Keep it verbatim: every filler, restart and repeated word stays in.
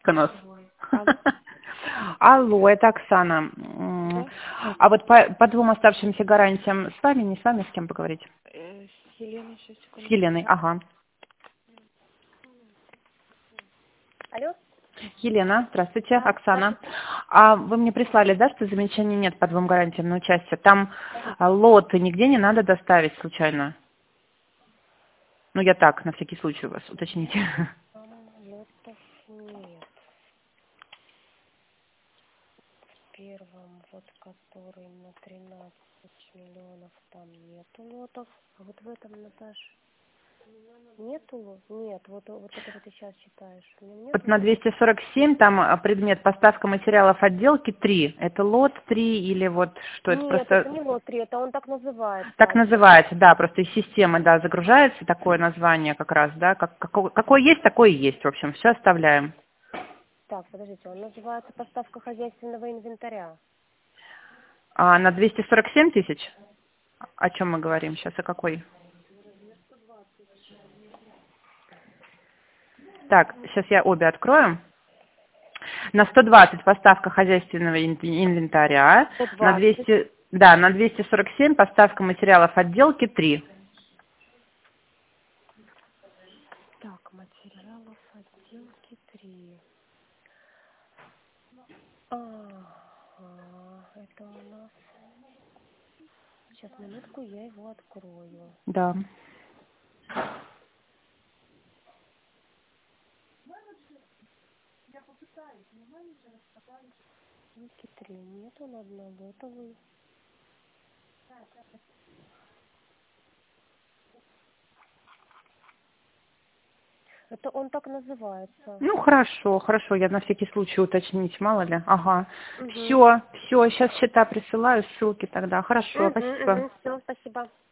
Конос. Алло. Алло, это Оксана. Да? А вот по, по двум оставшимся гарантиям с вами, не с вами, с кем поговорить? Э, с Еленой, сейчас, С секунду. Еленой, ага. Алло? Елена, здравствуйте, Да, Оксана. А вы мне прислали, да, что замечаний нет по двум гарантиям на участие? Там а, лоты нигде не надо доставить случайно? Ну, я так, на всякий случай у вас уточните. там лотов нет. В первом, вот который на тринадцать миллионов, там нету лотов. А вот в этом, Наташ, нету лот? Нет, вот, вот который ты сейчас читаешь. У меня Вот нету на лотов. двести сорок семь там а, предмет поставка материалов отделки три. Это лот три или вот что это Нет, это просто... не лот три, это он так Так называется. называется, да, просто из системы, да, загружается такое название как раз, да, как, какое, какое есть, такое и есть, в общем, все оставляем. Так, подождите, он называется поставка хозяйственного инвентаря. А на двести сорок семь тысяч? О чем мы говорим сейчас, о какой? Так, сейчас я обе открою. На сто двадцать поставка хозяйственного ин- инвентаря, сто на двадцать. двести, да, на двести сорок семь поставка материалов отделки три. Так, материалов отделки три. Ага, это у нас... Сейчас, минутку, я его открою. Да. Отделки три. Нет, он однолотовый. Это он так называется. Ну, хорошо, хорошо, я на всякий случай уточнить, мало ли. Ага. Угу. Все, все, сейчас счета присылаю, ссылки тогда. Хорошо, Угу, спасибо. угу. Все, спасибо.